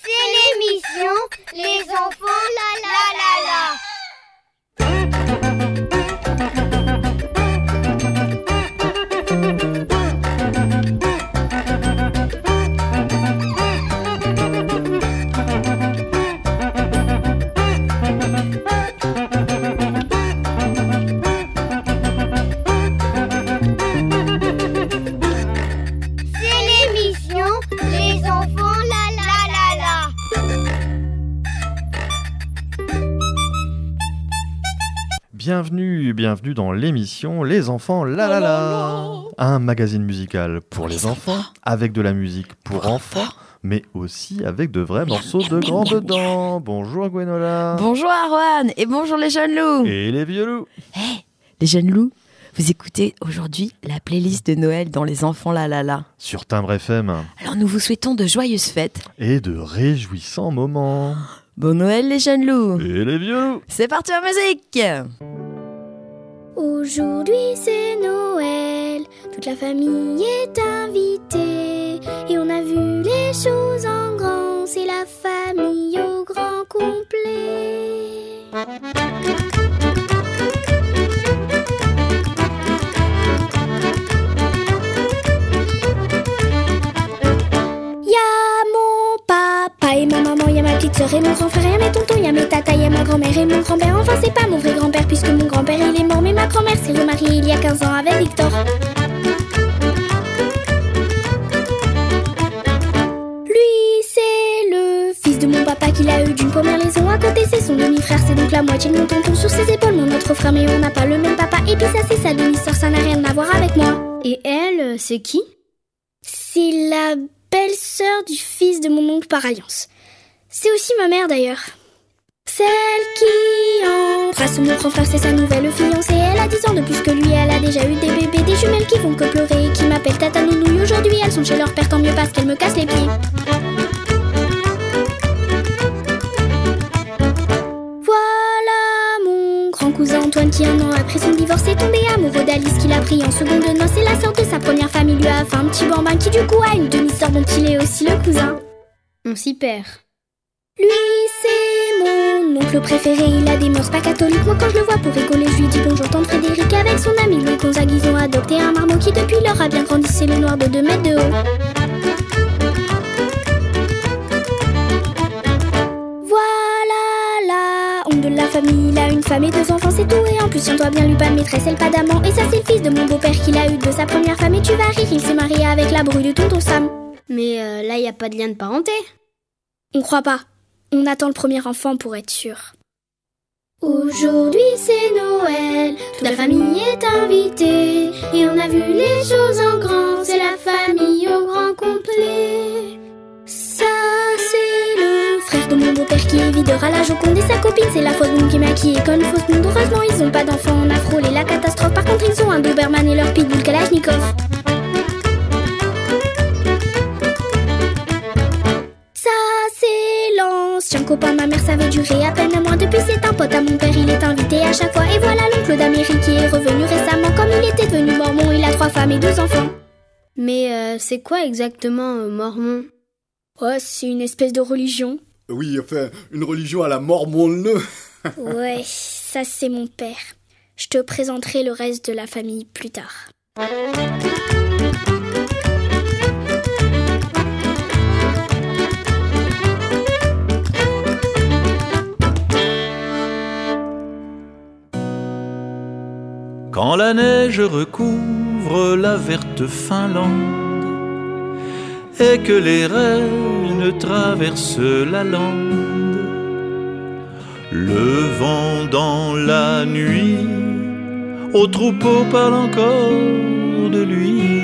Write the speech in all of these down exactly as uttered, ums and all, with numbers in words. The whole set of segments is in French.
C'est l'émission Les enfants la la la la. Bienvenue, bienvenue dans l'émission Les enfants la la la. Un magazine musical pour les enfants, avec de la musique pour enfants, mais aussi avec de vrais morceaux de grands dedans. Bonjour Gwenola. Bonjour Arwan, et bonjour les jeunes loups. Et les vieux loups. Hé, hey, les jeunes loups, vous écoutez aujourd'hui la playlist de Noël dans Les enfants la la la. Sur Timbre F M. Alors nous vous souhaitons de joyeuses fêtes. Et de réjouissants moments. Bon Noël les jeunes loups. Et les vieux loups. C'est parti en musique. Aujourd'hui c'est Noël, toute la famille est invitée et on a vu les choses en grand, c'est la famille au grand complet. Y'a mon papa et ma maman, y'a ma petite sœur et mon grand frère, y'a mes tontons, y'a mes tatas, y'a ma grand-mère et mon grand-père. Enfin c'est pas mon vrai grand-père puisque mon grand-père il est mort, mais ma grand-mère s'est remariée il y a quinze ans avec Victor. Lui c'est le fils de mon papa qu'il a eu d'une première liaison. À côté c'est son demi-frère, c'est donc la moitié de mon tonton. Sur ses épaules mon autre frère, mais on n'a pas le même papa. Et puis ça c'est sa demi-sœur, ça n'a rien à voir avec moi. Et elle, c'est qui? C'est la belle-sœur du fils de mon oncle par alliance. C'est aussi ma mère d'ailleurs. Celle qui embrasse mon grand frère, c'est sa nouvelle fiancée. Elle a dix ans de plus que lui, elle a déjà eu des bébés, des jumelles qui font que pleurer, qui m'appellent Tata Nounouille. Aujourd'hui elles sont chez leur père, tant mieux parce qu'elles me cassent les pieds. Voilà mon grand cousin Antoine qui un an après son divorce est tombé amoureux d'Alice qu'il a pris en seconde noce. Et la sœur de sa première femme, il lui a fait un petit bambin qui du coup a une demi-sœur dont il est aussi le cousin. On s'y perd. Lui c'est mon oncle préféré, il a des mœurs pas catholiques. Moi quand je le vois pour rigoler, je lui dis bonjour tante Frédéric. Avec son ami Louis Gonzague, ils ont adopté un marmot qui depuis lors a bien grandi, c'est le noir de deux mètres de haut. Voilà la honte de la famille, il a une femme et deux enfants, c'est tout. Et en plus tiens-toi bien, lui pas de maîtresse, elle pas d'amant. Et ça c'est le fils de mon beau-père qu'il a eu de sa première femme. Et tu vas rire, il s'est marié avec la brouille de tonton Sam. Mais euh, là y a pas de lien de parenté. On croit pas. On attend le premier enfant pour être sûr. Aujourd'hui c'est Noël, toute la famille est invitée et on a vu les choses en grand, c'est la famille au grand complet. Ça c'est le frère de mon beau-père qui est videur à la Joconde et sa copine c'est la fausse blonde qui est maquillée comme une fausse blonde. Heureusement ils ont pas d'enfants, on a frôlé la catastrophe. Par contre ils ont un Doberman et leur pitbull Kalachnikov. L'ancien copain de ma mère, ça veut durer à peine un mois. Depuis c'est un pote à mon père, il est invité à chaque fois. Et voilà l'oncle d'Amérique qui est revenu récemment. Comme il était devenu mormon, il a trois femmes et deux enfants. Mais euh, c'est quoi exactement euh, mormon? Oh, c'est une espèce de religion. Oui, enfin, une religion à la mormon-le. Ouais, ça c'est mon père. Je te présenterai le reste de la famille plus tard. Quand la neige recouvre la verte Finlande et que les reines traversent la lande, le vent dans la nuit, au troupeau parle encore de lui.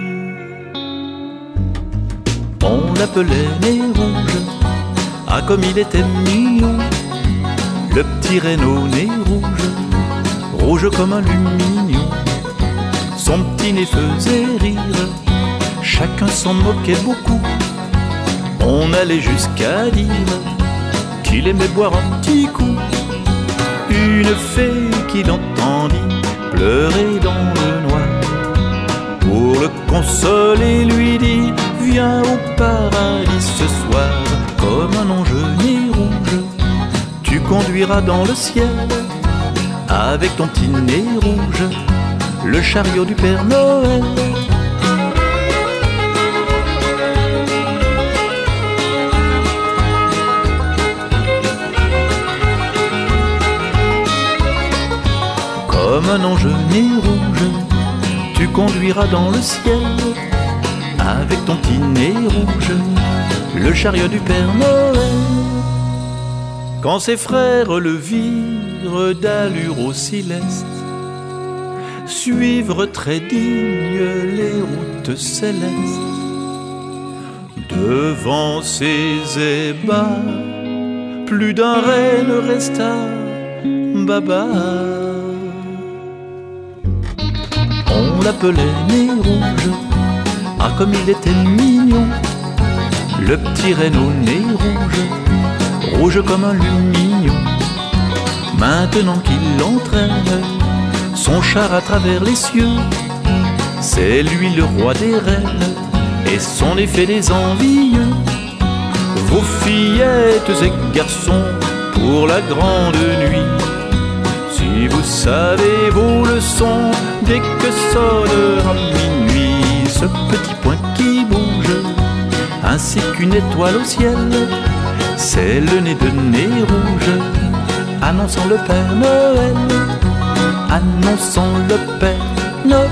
On l'appelait Nez Rouge, ah comme il était mignon, le petit Renaud Nez Rouge, rouge comme un lumignon. Son petit nez faisait rire, chacun s'en moquait beaucoup. On allait jusqu'à dire qu'il aimait boire un petit coup. Une fée qui l'entendit pleurer dans le noir, pour le consoler lui dit: viens viens au paradis ce soir, comme un ange né rouge. Tu conduiras dans le ciel, avec ton petit nez rouge, le chariot du Père Noël. Comme un ange né rouge, tu conduiras dans le ciel, avec ton petit nez rouge, le chariot du Père Noël. Quand ses frères le virent d'allure aussi leste, suivre très digne les routes célestes, devant ces ébats, plus d'un renne resta baba. On l'appelait Nez Rouge, ah comme il était mignon, le petit renne au nez rouge, rouge comme un lumignon. Maintenant qu'il entraîne son char à travers les cieux, c'est lui le roi des reines, et son effet des envieux. Vos fillettes et garçons, pour la grande nuit, si vous savez vos leçons, dès que sonnera minuit, ce petit point qui bouge, ainsi qu'une étoile au ciel, c'est le nez de Nez Rouge, annonçant le Père Noël, annonçant le Père Noël.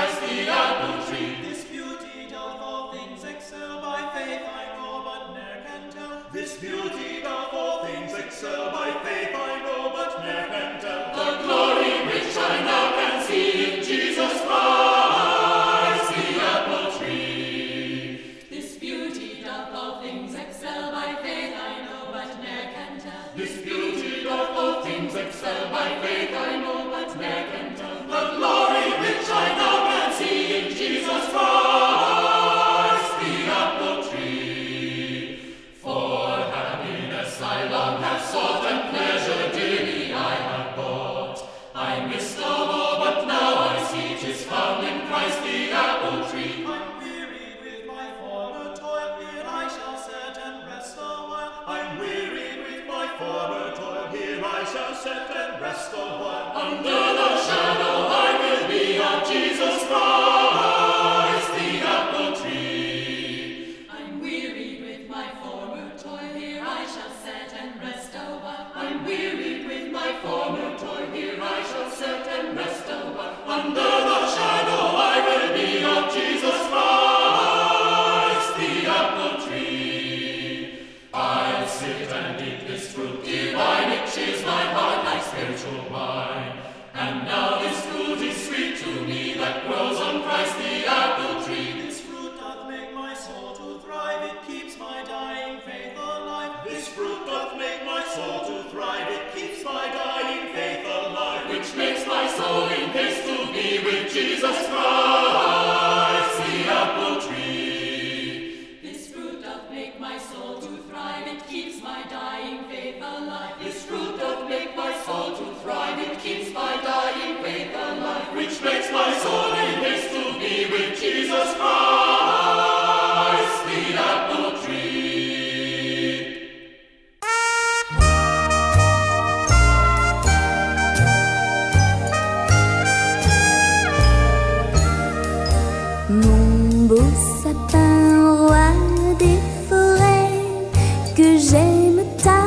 This beauty doth all things excel by faith I know, but ne'er can This beauty doth all things excel. By faith I know, but ne'er can tell. The glory which I now can see in Jesus Christ, the apple tree. This beauty doth all things excel. By faith I know, but ne'er can tell. This beauty doth all things excel. By faith I know, but ne'er can tell. The glory which I now can see in Jesus Christ, the apple tree. For happiness I long have sought, and pleasure dearly I have bought. I missed of all, but now I see 'tis found in Christ, the apple tree. I'm wearied with my former toil, here I shall set and rest a while. I'm wearied with my former toil, here I shall sit and rest a while. Under the shadow I will be of Jesus Christ, the apple tree. I'm wearied with my former toil, here I shall sit and rest a while. I'm wearied with my former toil, here I shall sit and rest a while. Under the shadow I will be of Jesus Christ, the apple tree. I'll sit and eat this fruit divine, it cheers my heart like spiritual wine. And now this fruit is sweet to me that grows on Christ, the apple tree. This fruit doth make my soul to thrive, it keeps my dying faith alive. This fruit doth make my soul to thrive, it keeps my dying faith alive, which makes my soul in haste to be with Jesus Christ, the apple tree. This fruit doth make my soul to thrive, it keeps my dying faith alive. This fruit doth make my soul to thrive, it keeps my dying faith alive, which makes my soul in haste to be with Jesus Christ, the apple tree. Mon beau sapin, roi des forêts, que j'aime ta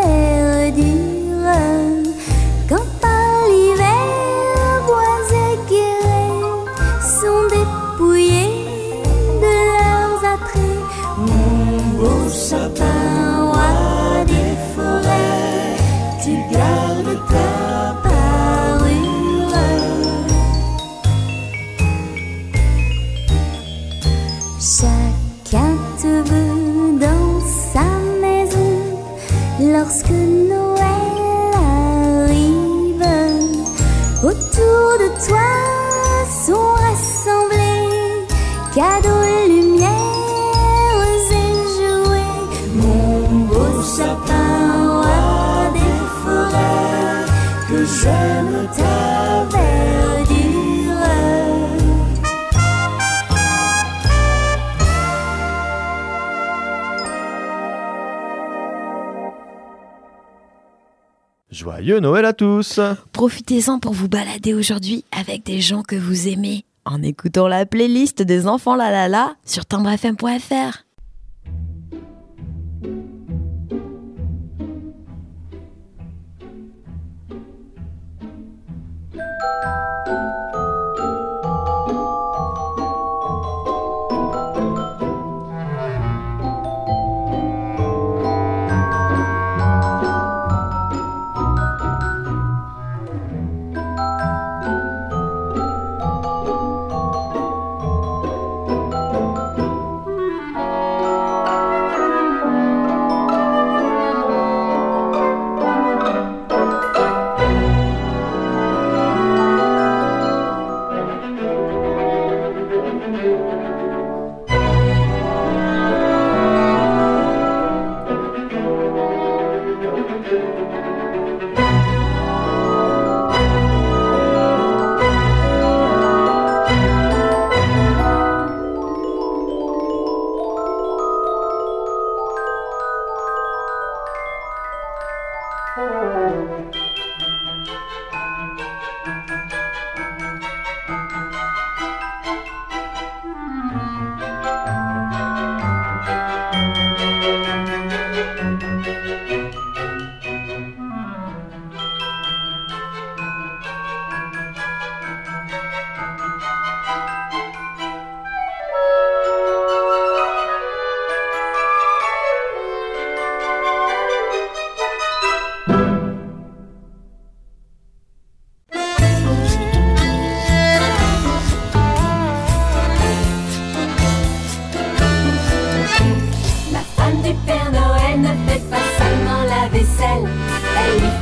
verdure. Quand par l'hiver, bois éclairés sont dépouillés de leurs attraits. Mon beau sapin, roi des forêts, tu gardes ta parure. Chacun te veut dans sa maison lorsque Noël arrive. Autour de toi sont rassemblés cadeaux, lumières et jouets. Mon beau sapin, roi des forêts, que j'aime ta verdure. Joyeux Noël à tous! Profitez-en pour vous balader aujourd'hui avec des gens que vous aimez en écoutant la playlist des enfants la la la sur timbre f m point f r.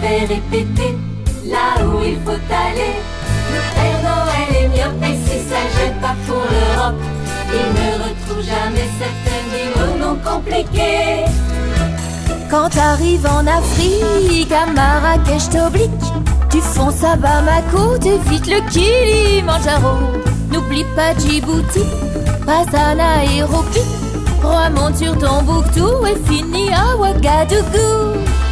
fait répéter là où il faut aller. Le Père Noël est myope et si ça gêne pas pour l'Europe, il ne retrouve jamais certaines villes au nom compliqué. Quand t'arrives en Afrique, à Marrakech t'oblique, tu fonces à Bamako, t'évites le Kilimandjaro. N'oublie pas Djibouti, passe à Nairobi, remonte sur Tombouctou et finis à Ouagadougou.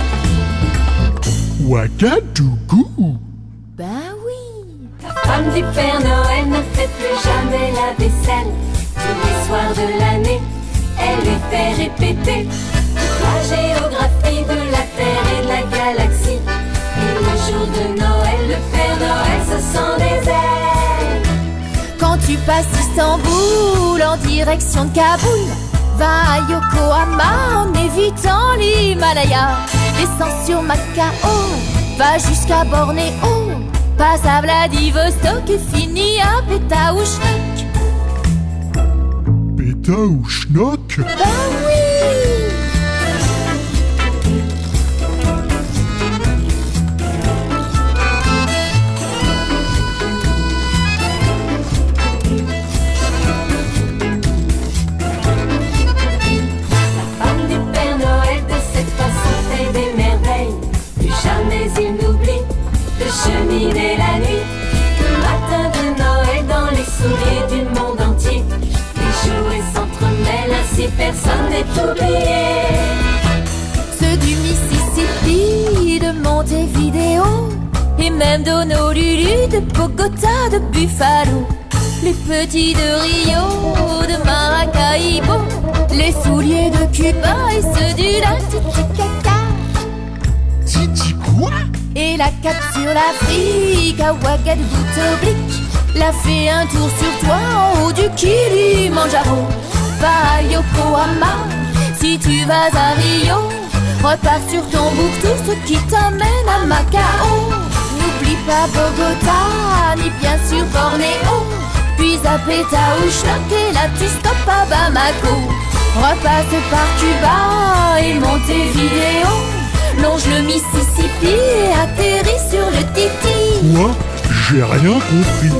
Ouagadougou? Ben oui. La femme du Père Noël ne fait plus jamais la vaisselle. Tous les soirs de l'année, elle lui fait répéter toute la géographie de la Terre et de la galaxie. Et le jour de Noël, le Père Noël se sent des ailes. Quand tu passes Istanbul en direction de Kaboul, va à Yokohama en évitant l'Himalaya. Descends sur Macao, va jusqu'à Bornéo, passe à Vladivostok et finis à Pétaouchnok. Pétaouchnok? Ben oui. Cheminer la nuit, le matin de Noël dans les souliers du monde entier. Les jouets s'entremêlent, ainsi personne n'est oublié. Ceux du Mississippi, de Montevideo, et même d'Honolulu, de Bogota, de Buffalo. Les petits de Rio, de Maracaibo, les souliers de Cuba et ceux du lac Titicaca. Titi quoi? Et la cape sur l'Afrique, à Ouagadougou t'oblique, la fait un tour sur toi en haut du Kilimandjaro. Va à Yokohama, si tu vas à Rio, repars sur Tombouctou, ce qui t'emmène à Macao. N'oublie pas Bogota, ni bien sûr Bornéo, puis à Pétaouchnok et là tu stoppes à Bamako. Repasse par Cuba et Montevideo, longe le Mississippi et atterrit sur le Titi. Moi, j'ai rien compris.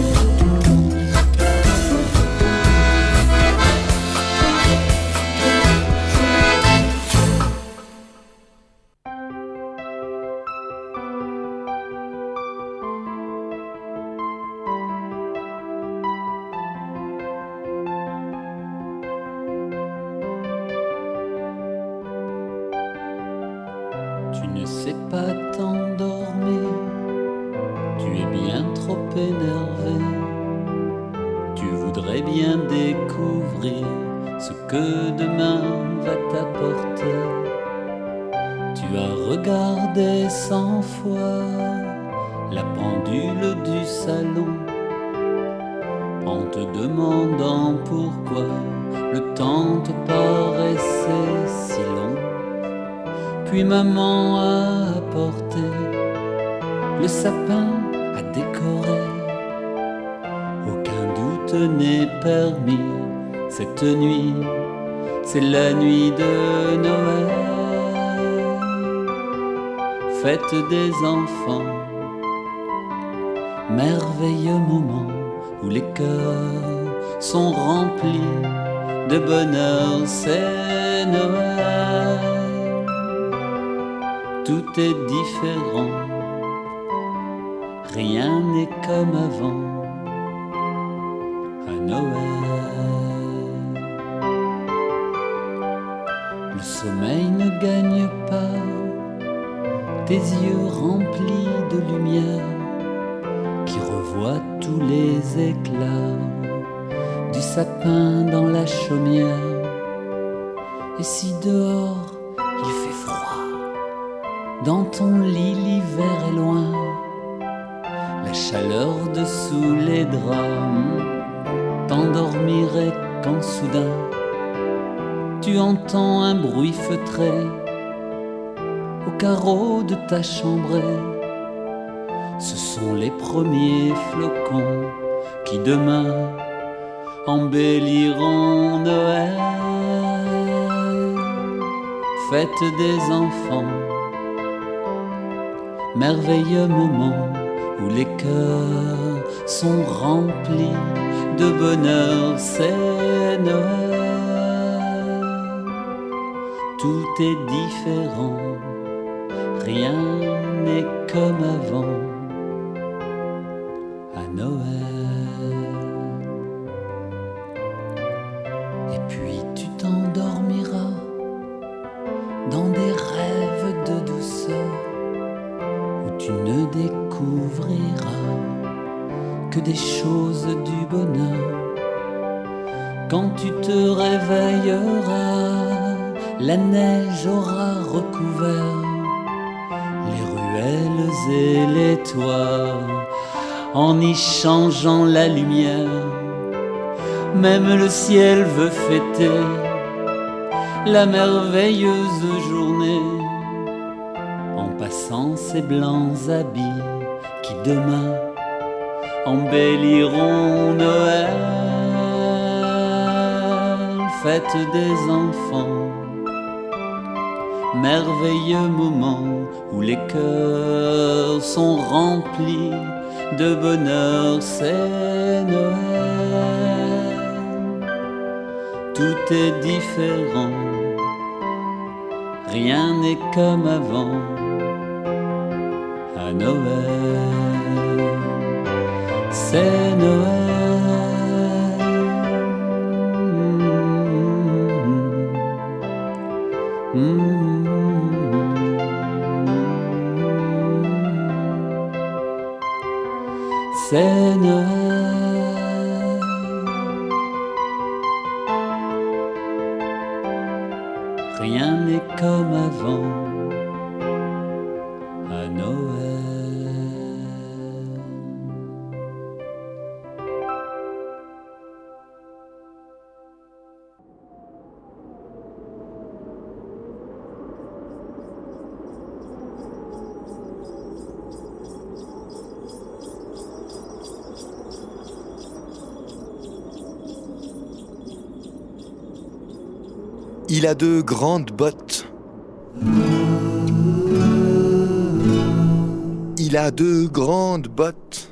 Tu ne sais pas t'endormir, tu es bien trop énervé. Tu voudrais bien découvrir ce que demain va t'apporter. Tu as regardé cent fois la pendule du salon, en te demandant pourquoi le temps te paraissait si long. Puis maman a apporté le sapin à décorer. Aucun doute n'est permis, cette nuit, c'est la nuit de Noël. Fête des enfants, merveilleux moment où les cœurs sont remplis de bonheur, c'est Noël. Tout est différent, rien n'est comme avant à Noël. Le sommeil ne gagne pas, tes yeux remplis de lumière qui revoient tous les éclats du sapin dans la chaumière. Et si dehors il fait froid, dans ton lit l'hiver est loin, la chaleur dessous les draps t'endormirait quand soudain tu entends un bruit feutré au carreau de ta chambrée. Ce sont les premiers flocons qui demain embelliront Noël. Fête des enfants, merveilleux moment où les cœurs sont remplis de bonheur, c'est Noël. Tout est différent, rien n'est comme avant à Noël. Et puis tu t'endormiras dans des rêves de douceur où tu ne découvriras que des choses du bonheur. Quand tu te réveilleras, la neige aura recouvert les ruelles et les toits en y changeant la lumière. Même le ciel veut fêter la merveilleuse journée en passant ses blancs habits qui demain embelliront Noël. Fête des enfants, merveilleux moment où les cœurs sont remplis de bonheur, c'est Noël. Tout est différent, rien n'est comme avant à Noël, c'est Noël. Mmh. Mmh. C'est Noël. Rien n'est comme avant à Noël. Il a de grandes bottes. Il a de grandes bottes.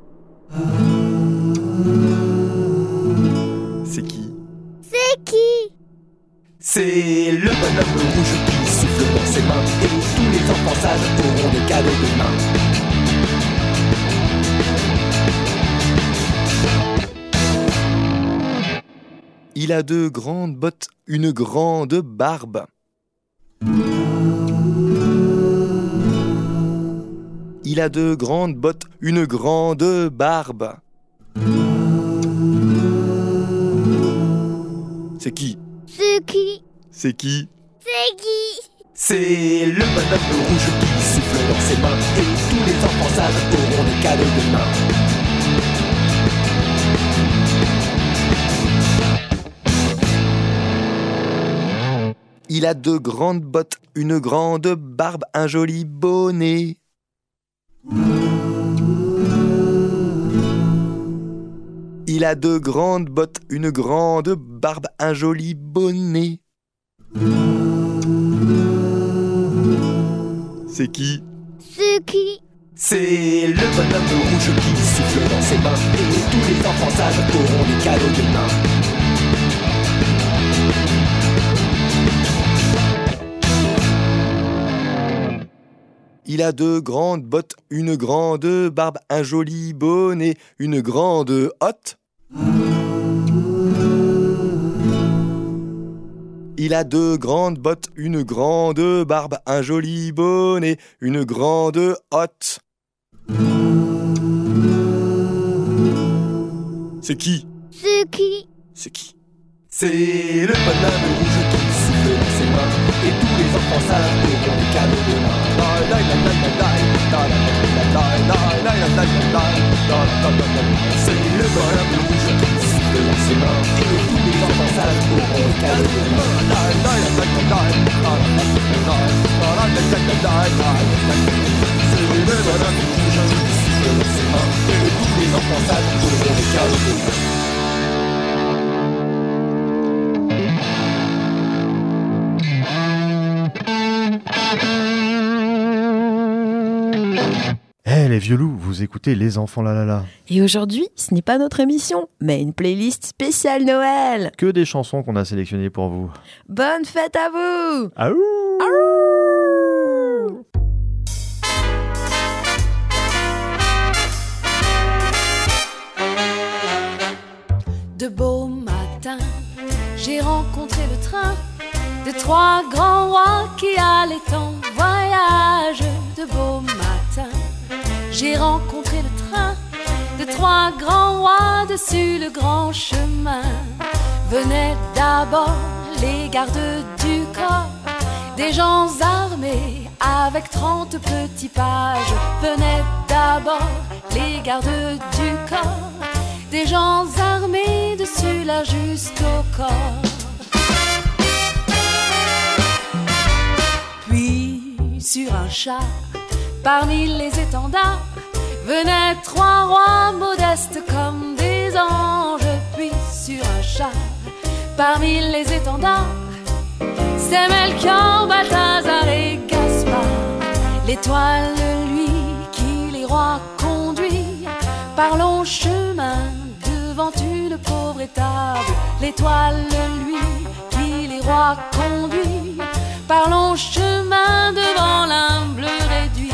C'est qui? C'est qui? C'est le bonhomme rouge qui souffle dans ses mains. Et tous les enfants sages auront des cadeaux demain. Il a de grandes bottes, une grande barbe. Il a de grandes bottes, une grande barbe. C'est qui? C'est qui? C'est qui? C'est qui? C'est le bonhomme rouge qui souffle dans ses mains. Et tous les enfants sages auront des cadeaux demain. Il a de grandes bottes, une grande barbe, un joli bonnet. Il a de grandes bottes, une grande barbe, un joli bonnet. C'est qui? C'est qui? C'est le bonhomme rouge qui souffle dans ses mains. Et tous les enfants sages auront des cadeaux demain. Il a de grandes bottes, une grande barbe, un joli bonnet, une grande hotte. Il a de grandes bottes, une grande barbe, un joli bonnet, une grande hotte. C'est qui? C'est qui? C'est qui? C'est le bonhomme rouge qui souffle dans ses mains. Et tous les enfants sages auront des cadeaux demain. C'est le bonhomme rouge qui souffle dans ses mains. Et tous les enfants sages auront des cadeaux demain. C'est le bonhomme rouge qui souffle dans ses mains. Et tous les enfants sages auront des cadeaux demain. les vieux loups, vous écoutez Les Enfants La La La. Et aujourd'hui, ce n'est pas notre émission, mais une playlist spéciale Noël. Que des chansons qu'on a sélectionnées pour vous. Bonne fête à vous. Aouh. Aouh. De beaux matins, j'ai rencontré le train de trois grands rois qui allaient en voyage. De beaux matins, j'ai rencontré le train de trois grands rois dessus le grand chemin. Venaient d'abord les gardes du corps, des gens armés avec trente petits pages. Venaient d'abord les gardes du corps, des gens armés dessus là jusqu'au corps. Puis sur un char, parmi les étendards, venaient trois rois modestes comme des anges. Puis sur un char, parmi les étendards, c'est Melchior, Balthazar et Gaspard. L'étoile, lui, qui les rois conduit par long chemin devant une pauvre étable. L'étoile, lui, qui les rois conduit par long chemin devant l'humble réduit.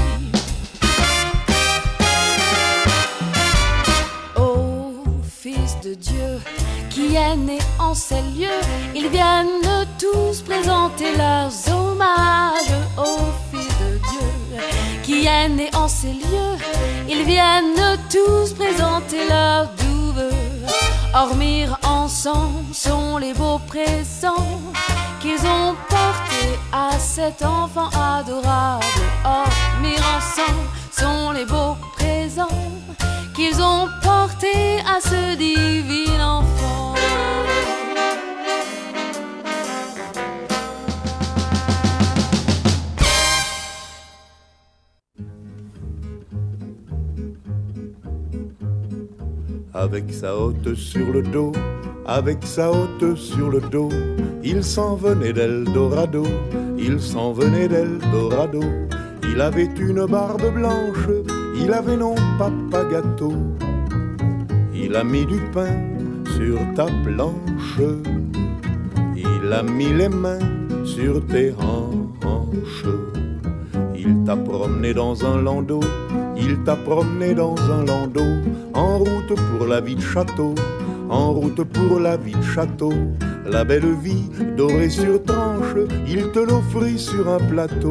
Ô Fils de Dieu, qui est né en ces lieux, ils viennent tous présenter leurs hommages. Ô Fils de Dieu, qui est né en ces lieux, ils viennent tous présenter leurs doux vœux. Dormir ensemble sont les beaux présents qu'ils ont portés à cet enfant adorable. Dormir ensemble sont les beaux présents qu'ils ont portés à ce divin enfant. Avec sa hotte sur le dos, avec sa hotte sur le dos, il s'en venait d'Eldorado, il s'en venait d'Eldorado. Il avait une barbe blanche, il avait non papa gâteau. Il a mis du pain sur ta planche, il a mis les mains sur tes hanches. Il t'a promené dans un landau, il t'a promené dans un landau, en route pour la vie de château, en route pour la vie de château. La belle vie dorée sur tranche, il te l'offrit sur un plateau.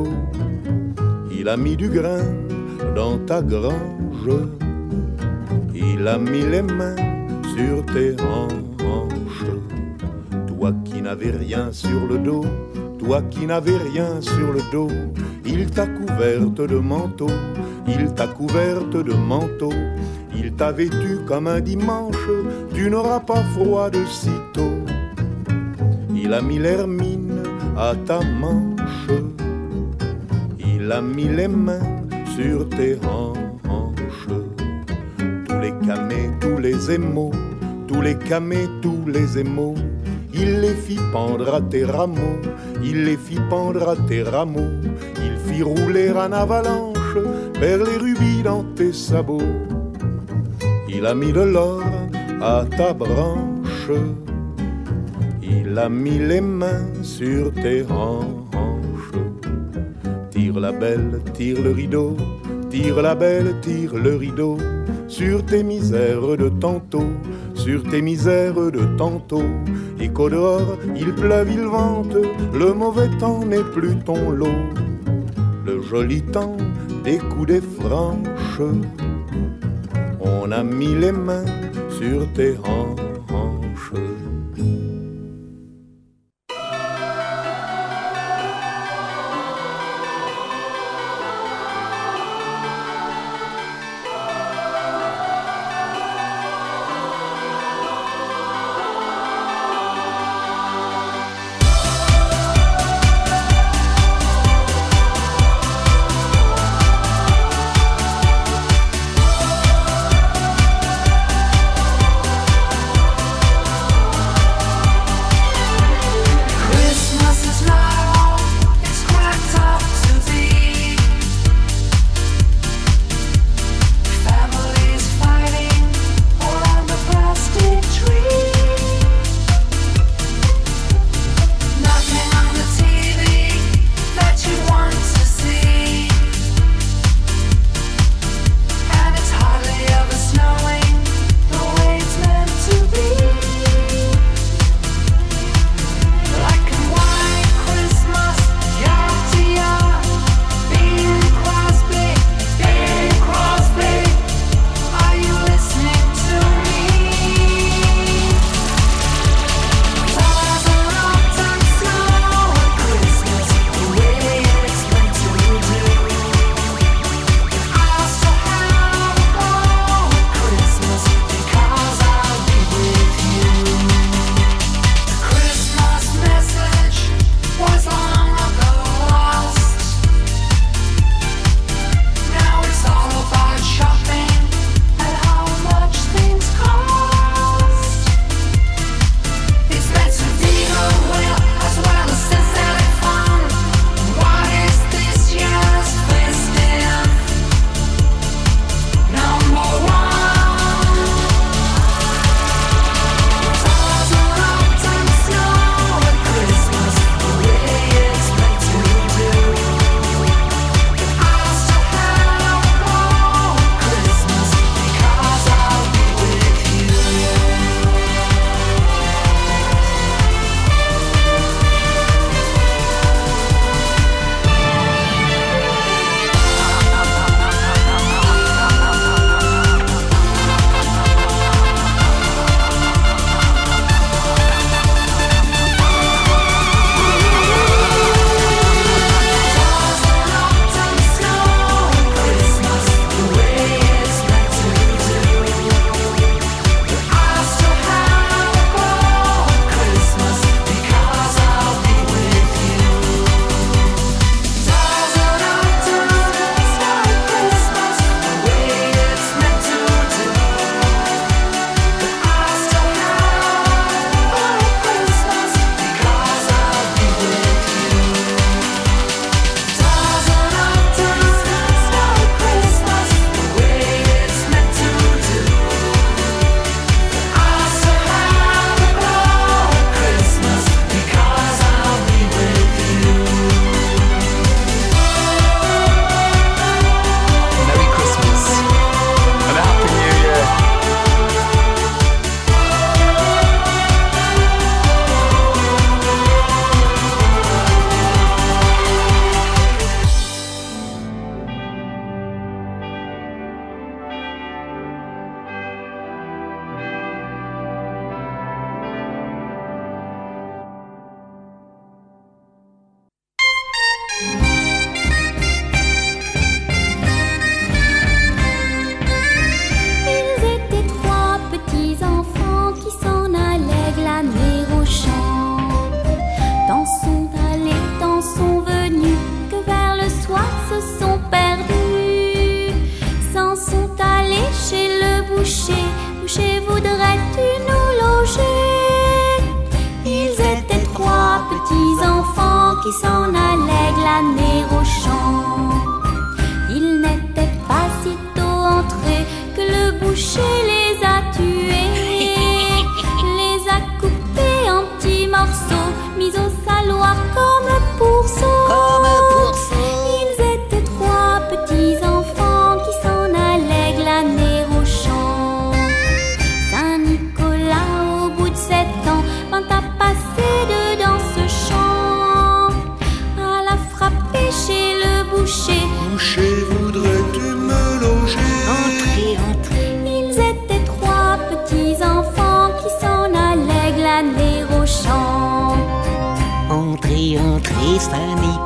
Il a mis du grain dans ta grange, il a mis les mains sur tes hanches. Toi qui n'avais rien sur le dos, toi qui n'avais rien sur le dos, il t'a couverte de manteau, il t'a couverte de manteau. Il t'a vêtu comme un dimanche, tu n'auras pas froid de sitôt. Il a mis l'hermine à ta manche, il a mis les mains sur tes hanches. Tous les camés, tous les émaux, tous les camés, tous les émaux, il les fit pendre à tes rameaux, il les fit pendre à tes rameaux. Il fit rouler en avalanche vers les rubis dans tes sabots. Il a mis de l'or à ta branche, il a mis les mains sur tes hanches. Tire la belle, tire le rideau, tire la belle, tire le rideau, sur tes misères de tantôt, sur tes misères de tantôt. Et qu'au dehors il pleuve, il vente, le mauvais temps n'est plus ton lot. Le joli temps des coups des franches, on a mis les mains sur tes hanches.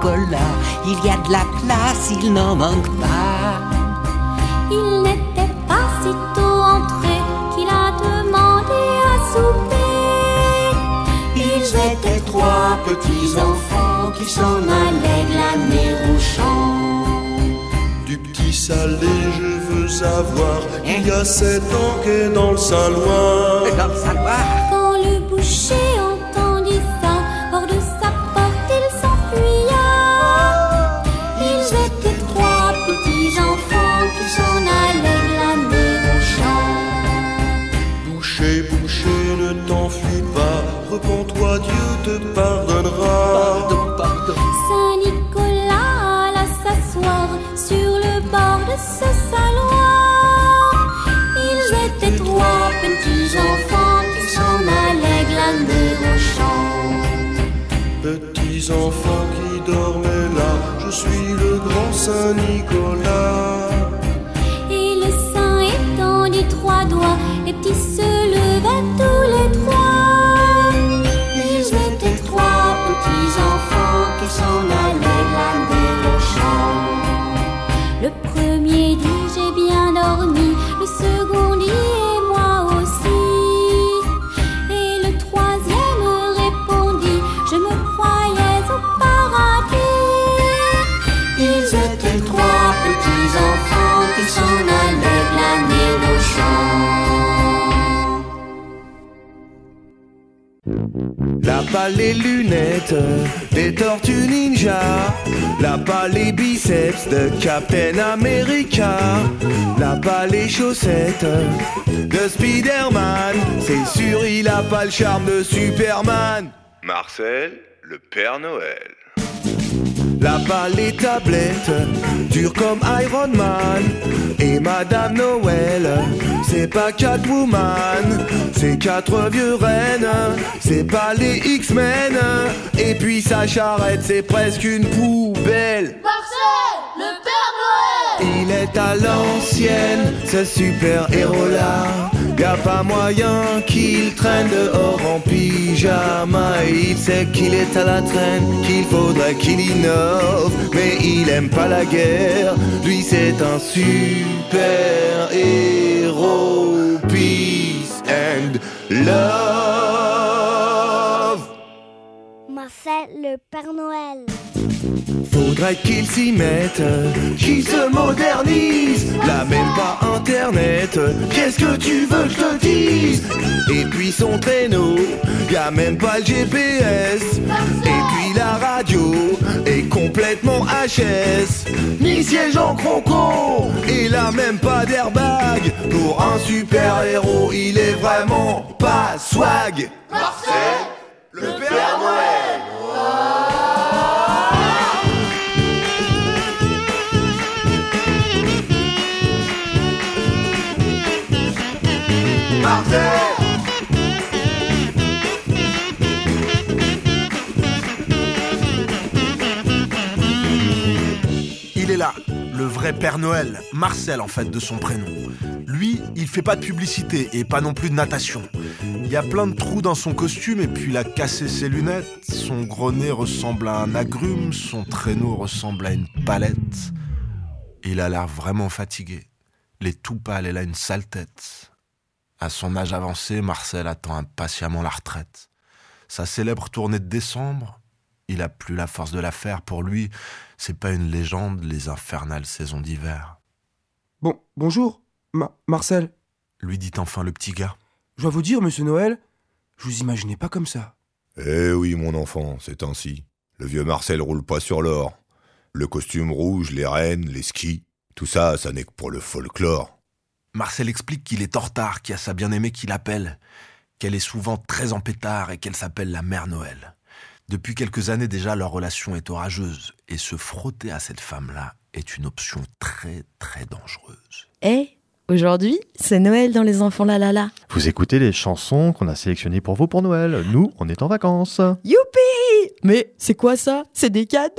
chocolat. Il y a de la place, il n'en manque pas. Il n'était pas si tôt entré qu'il a demandé à souper. Ils étaient trois petits enfants qui s'en allaient glaner au champ. Du petit salé, je veux savoir, il y a sept ans qu'est dans le saloir. Dans le saloir. Quand le boucher entendit ça, hors de sa porte il s'enfuya. Ils étaient trois petits enfants qui s'en allaient glaner au champ. Boucher, boucher, ne t'enfuis pas, repens-toi, Dieu te pardonnera. Pardon, pardon. Saint-Nicolas alla s'asseoir sur le bord de ce saloir. Ils étaient trois petits enfants qui s'en allaient glaner au champ. Petits enfants qui dormaient là, je suis le grand Saint-Nicolas. Et le saint étendit trois doigts, les petits se levaient tous les trois. Ils étaient trois petits enfants qui s'en allaient glaner au champ. Le premier dit j'ai bien dormi, le second dit et moi aussi. Et le troisième répondit je me croyais au paradis. Ils étaient trois petits enfants qui s'en allaient glaner au champ. Là pas les lunettes des tortues ninja, là pas les biceps de Captain America, là pas les chaussettes de Spider-Man. C'est sûr il a pas le charme de Superman. Marcel, le Père Noël. Là pas les tablettes, dures comme Iron Man. Et Madame Noël, c'est pas Catwoman, c'est quatre vieux rennes, c'est pas les X-Men. Et puis sa charrette, c'est presque une poubelle. Marcel, le Père Noël. Il est à l'ancienne, ce super-héros-là. Y'a pas moyen qu'il traîne dehors en pyjama. Il sait qu'il est à la traîne, qu'il faudrait qu'il innove. Mais il aime pas la guerre, lui c'est un super-héros. Peace and love. Marcel, le Père Noël. Faudrait qu'il s'y mette, qu'il se modernise. Là même pas internet, qu'est-ce que tu veux que je te dise? Et puis son traîneau, y'a même pas le G P S. Et puis la radio est complètement H S. Ni siège en croco, et là même pas d'airbag. Pour un super-héros, il est vraiment pas swag. Marcel, le Père Noël. Il est là, le vrai Père Noël, Marcel en fait de son prénom. Lui, il fait pas de publicité et pas non plus de natation. Il y a plein de trous dans son costume et puis il a cassé ses lunettes. Son gros nez ressemble à un agrume, son traîneau ressemble à une palette. Il a l'air vraiment fatigué. Il est tout pâle, il a une sale tête. À son âge avancé, Marcel attend impatiemment la retraite. Sa célèbre tournée de décembre, il a plus la force de la faire. Pour lui, c'est pas une légende, les infernales saisons d'hiver. Bon, bonjour, Ma- Marcel. Lui dit enfin le petit gars. Je dois vous dire, monsieur Noël, je vous imaginais pas comme ça. Eh oui, mon enfant, c'est ainsi. Le vieux Marcel roule pas sur l'or. Le costume rouge, les rennes, les skis, tout ça, ça n'est que pour le folklore. Marcel explique qu'il est en retard, qu'il y a sa bien-aimée qui l'appelle, qu'elle est souvent très en pétard et qu'elle s'appelle la Mère Noël. Depuis quelques années déjà, leur relation est orageuse et se frotter à cette femme-là est une option très très dangereuse. Eh, aujourd'hui, c'est Noël dans Les Enfants La La La. Vous écoutez les chansons qu'on a sélectionnées pour vous pour Noël. Nous, on est en vacances. Youpi! Mais c'est quoi ça? C'est des cadeaux!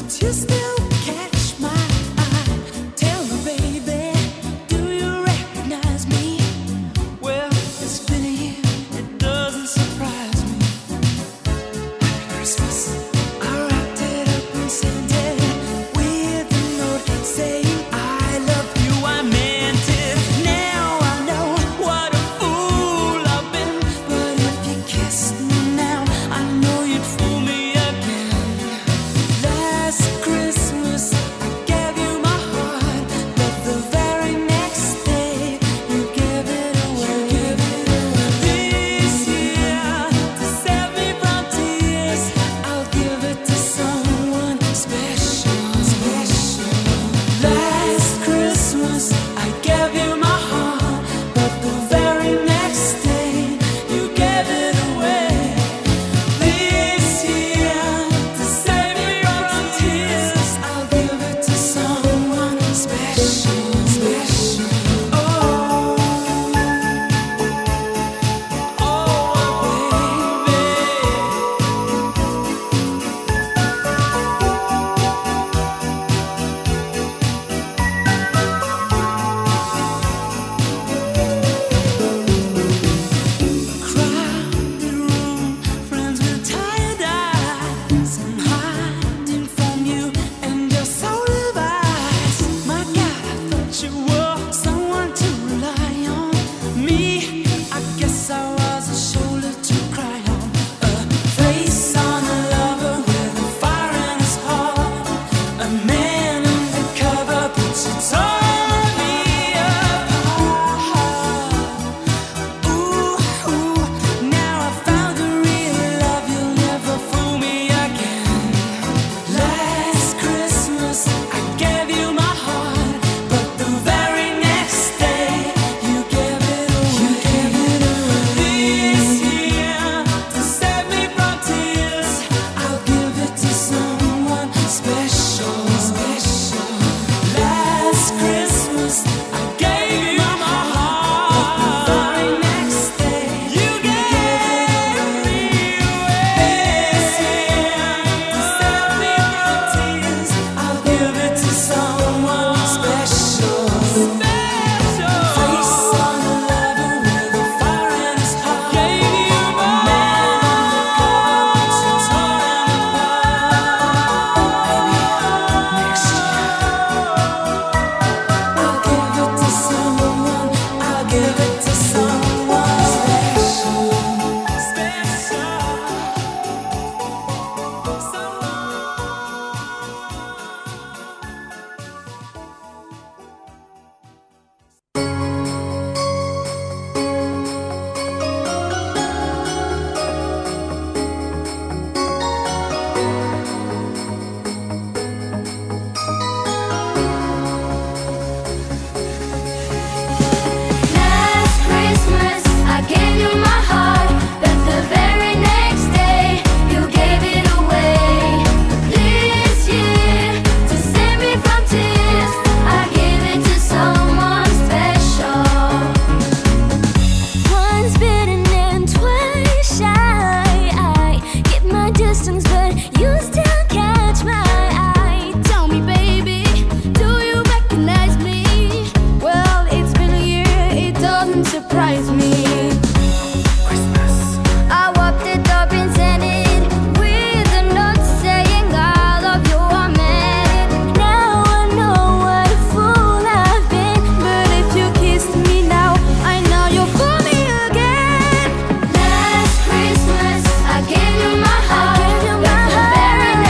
Very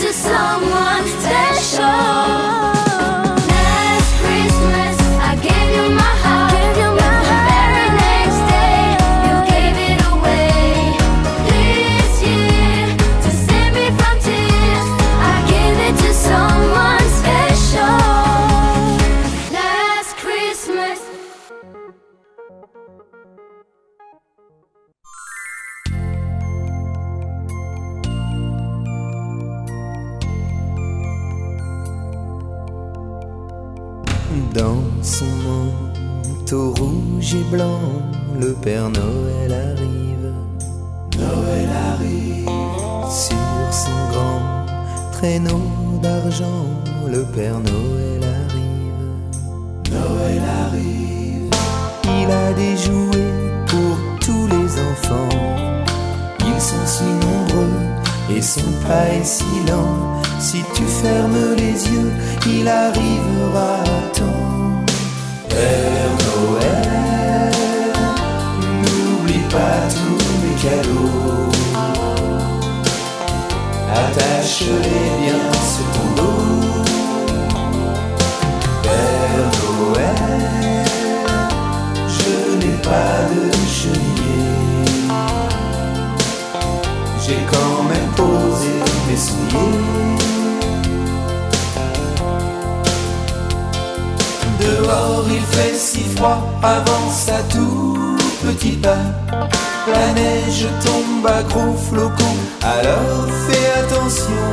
to someone special. Last Christmas, I gave you my heart. Gave you my the heart. Very next day, you gave it away. This year, to save me from tears, I gave it to someone special. Last Christmas. Dans son manteau rouge et blanc, le Père Noël arrive. Noël arrive. Sur son grand traîneau d'argent, le Père Noël arrive. Noël arrive. Il a des jouets pour tous les enfants. Ils sont si nombreux et son pas est si lent. Si tu fermes les yeux, il arrivera à temps. Père Noël, n'oublie pas tous les cadeaux. Attache-les bien sur ton dos. Père Noël, je n'ai pas de chevalier. J'ai quand même posé mes souliers. Dehors il fait si froid, avance à tout petit pas. La neige tombe à gros flocons, alors fais attention.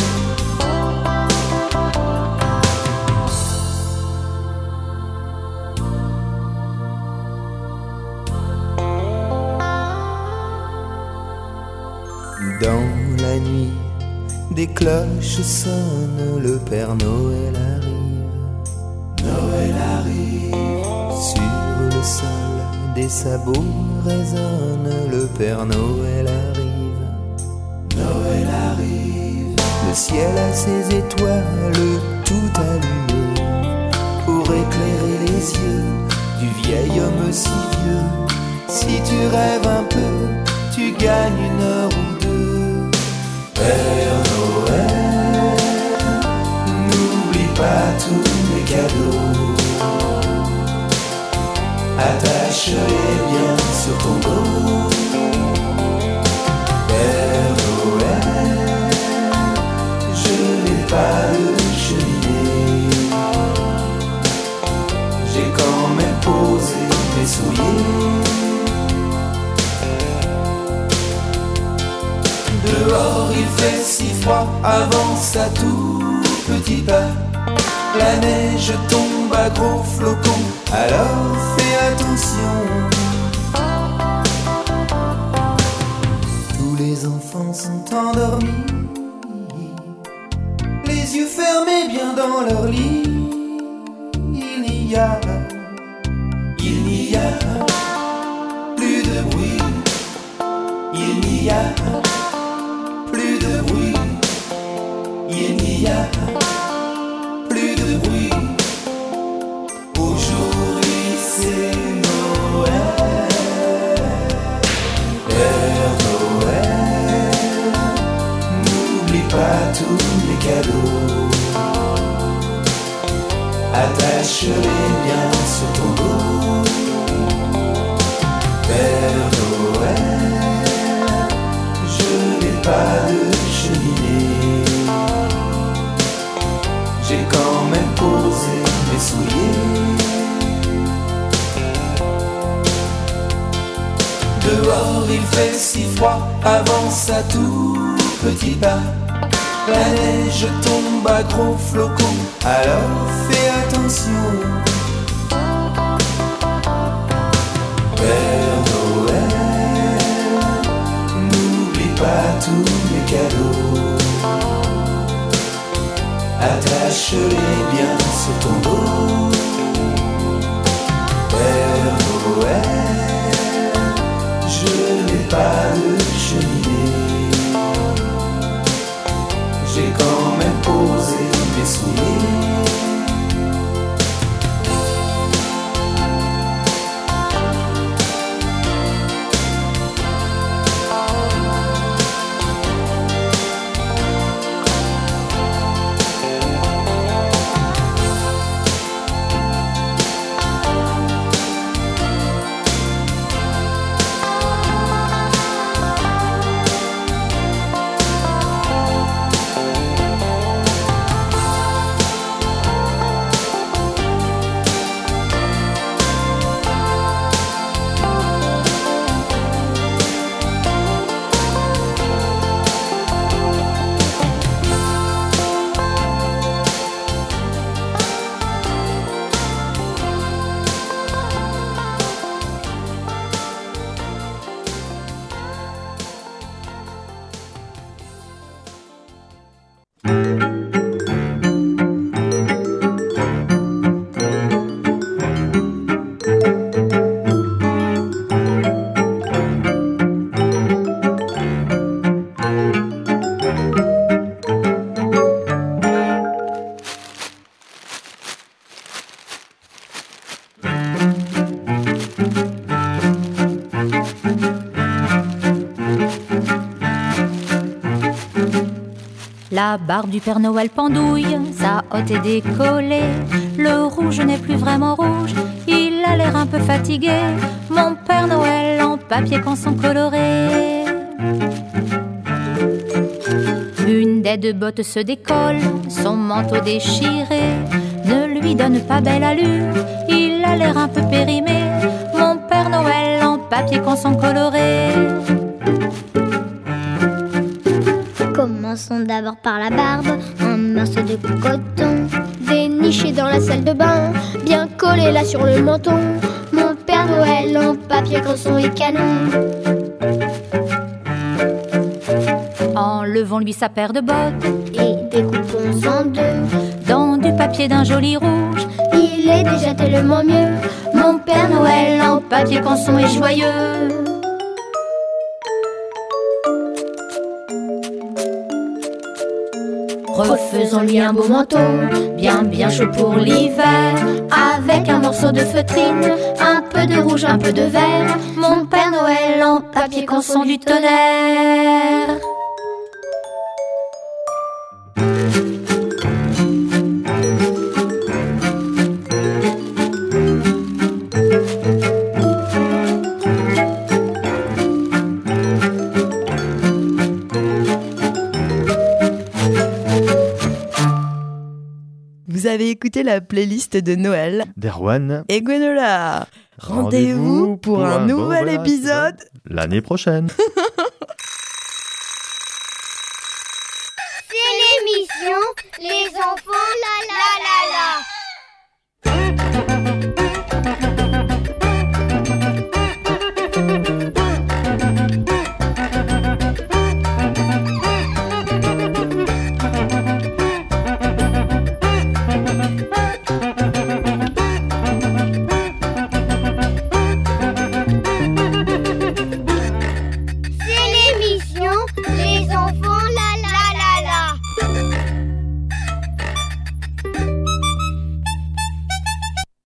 Dans la nuit, des cloches sonnent, le Père Noël arrive. Noël arrive. Sur le sol, des sabots résonnent, le Père Noël arrive. Noël arrive. Le ciel a ses étoiles tout allumées pour éclairer les yeux du vieil homme si vieux. Si tu rêves un peu, tu gagnes une heure ou deux. Père Noël, n'oublie pas tous les cadeaux. Attache-les bien sur ton dos. Père Noël, je n'ai pas de cheminée. J'ai quand même posé mes souliers. Dehors il fait si froid, avance à tout petit pas. La neige tombe à gros flocons, alors fais attention. Tous les enfants sont endormis, les yeux fermés bien dans leur lit. Il n'y a, il n'y a plus de bruit. Il n'y a plus de bruit. Il n'y a plus de bruit. Aujourd'hui c'est Noël. Père Noël, n'oublie pas tous les cadeaux. Attache-les bien sur ton dos. Père Noël, je n'ai pas de cheminée. J'ai quand même posé mes souliers. Dehors il fait si froid, avance à tout petit pas. La neige tombe à gros flocons, alors fais attention. Père Noël, n'oublie pas tous les cadeaux. Attache-les bien sur ton dos. Père Noël, je n'ai pas de cheminée. J'ai quand même posé mes souliers. barbe du Père Noël pendouille, sa hotte est décollée. Le rouge n'est plus vraiment rouge, il a l'air un peu fatigué. Mon Père Noël en papier canson coloré. Une des deux bottes se décolle, son manteau déchiré ne lui donne pas belle allure, il a l'air un peu périmé. Mon Père Noël en papier canson coloré. Commençons d'abord par la barbe, un morceau de coton déniché dans la salle de bain, bien collé là sur le menton. Mon Père Noël en papier canson et canon. Enlevons-lui sa paire de bottes et découpons en deux dans du papier d'un joli rouge. Il est déjà tellement mieux. Mon Père Noël en papier canson est joyeux. Refaisons-lui un beau manteau, bien bien chaud pour l'hiver, avec un morceau de feutrine, un peu de rouge, un peu de vert. Mon Père Noël en papier canson du tonnerre. Vous avez écouté la playlist de Noël d'Erwan et Gwenola. Rendez-vous pour, pour un, un nouvel bon épisode l'année prochaine. C'est l'émission Les enfants